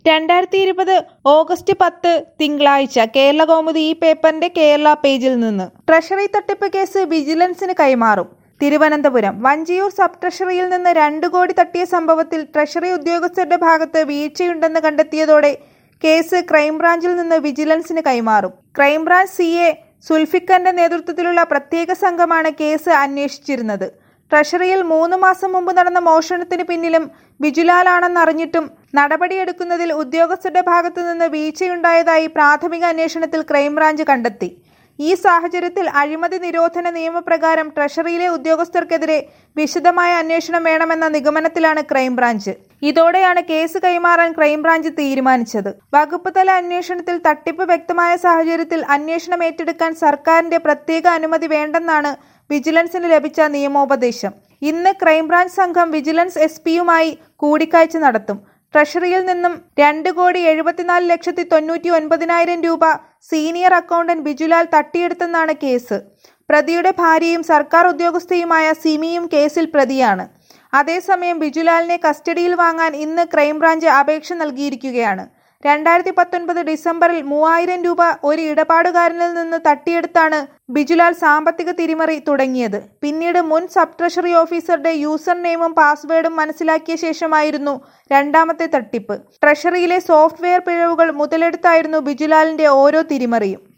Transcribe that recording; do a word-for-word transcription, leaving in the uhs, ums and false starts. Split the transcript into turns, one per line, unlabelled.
രണ്ടായിരത്തി ഇരുപത് ഓഗസ്റ്റ് പത്ത് തിങ്കളാഴ്ച കേരളകൗമുദി ഈ പേപ്പറിന്റെ കേരള പേജിൽ നിന്ന് ട്രഷറി തട്ടിപ്പ് കേസ് വിജിലൻസിന് കൈമാറും. തിരുവനന്തപുരം വഞ്ചിയൂർ സബ് ട്രഷറിയിൽ നിന്ന് രണ്ടു കോടി തട്ടിയ സംഭവത്തിൽ ട്രഷറി ഉദ്യോഗസ്ഥരുടെ ഭാഗത്ത് വീഴ്ചയുണ്ടെന്ന് കണ്ടെത്തിയതോടെ കേസ് ക്രൈംബ്രാഞ്ചിൽ നിന്ന് വിജിലൻസിന് കൈമാറും. ക്രൈംബ്രാഞ്ച് സി എ സുൽഫിക്കറിന്റെ നേതൃത്വത്തിലുള്ള പ്രത്യേക സംഘമാണ് കേസ് അന്വേഷിച്ചിരുന്നത്. ട്രഷറിയിൽ മൂന്ന് മാസം മുമ്പ് നടന്ന മോഷണത്തിന് പിന്നിലും ബിജുലാലാണെന്നറിഞ്ഞിട്ടും നടപടിയെടുക്കുന്നതിൽ ഉദ്യോഗസ്ഥരുടെ ഭാഗത്തു നിന്ന് വീഴ്ചയുണ്ടായതായി പ്രാഥമിക അന്വേഷണത്തിൽ ക്രൈംബ്രാഞ്ച് കണ്ടെത്തി. ഈ സാഹചര്യത്തിൽ അഴിമതി നിരോധന നിയമപ്രകാരം ട്രഷറിയിലെ ഉദ്യോഗസ്ഥർക്കെതിരെ വിശദമായ അന്വേഷണം വേണമെന്ന നിഗമനത്തിലാണ് ക്രൈംബ്രാഞ്ച്. ഇതോടെയാണ് കേസ് കൈമാറാൻ ക്രൈംബ്രാഞ്ച് തീരുമാനിച്ചത്. വകുപ്പ് തല അന്വേഷണത്തിൽ തട്ടിപ്പ് വ്യക്തമായ സാഹചര്യത്തിൽ അന്വേഷണം ഏറ്റെടുക്കാൻ സർക്കാരിന്റെ പ്രത്യേക അനുമതി വേണ്ടെന്നാണ് വിജിലൻസിന് ലഭിച്ച നിയമോപദേശം. ഇന്ന് ക്രൈംബ്രാഞ്ച് സംഘം വിജിലൻസ് എസ് പിയുമായി കൂടിക്കാഴ്ച നടത്തും. ട്രഷറിയിൽ നിന്നും രണ്ട് കോടി എഴുപത്തിനാല് ലക്ഷത്തി തൊണ്ണൂറ്റി ഒൻപതിനായിരം രൂപ സീനിയർ അക്കൗണ്ടന്റ് ബിജുലാൽ തട്ടിയെടുത്തെന്നാണ് കേസ്. പ്രതിയുടെ ഭാര്യയും സർക്കാർ ഉദ്യോഗസ്ഥയുമായ സിമിയും കേസിൽ പ്രതിയാണ്. അതേസമയം ബിജുലാലിനെ കസ്റ്റഡിയിൽ വാങ്ങാൻ ഇന്ന് ക്രൈംബ്രാഞ്ച് അപേക്ഷ നൽകിയിരിക്കുകയാണ്. രണ്ടായിരത്തി പത്തൊൻപത് ഡിസംബറിൽ മൂവായിരം രൂപ ഒരു ഇടപാടുകാരനിൽ നിന്ന് തട്ടിയെടുത്താണ് ബിജുലാൽ സാമ്പത്തിക തിരിമറി തുടങ്ങിയത്. പിന്നീട് മുൻ സബ് ട്രഷറി ഓഫീസറുടെ യൂസർ നെയിമും പാസ്വേഡും മനസ്സിലാക്കിയ ശേഷമായിരുന്നു രണ്ടാമത്തെ തട്ടിപ്പ്. ട്രഷറിയിലെ സോഫ്റ്റ്വെയർ പിഴവുകൾ മുതലെടുത്തായിരുന്നു ബിജുലാലിന്റെ ഓരോ തിരിമറിയും.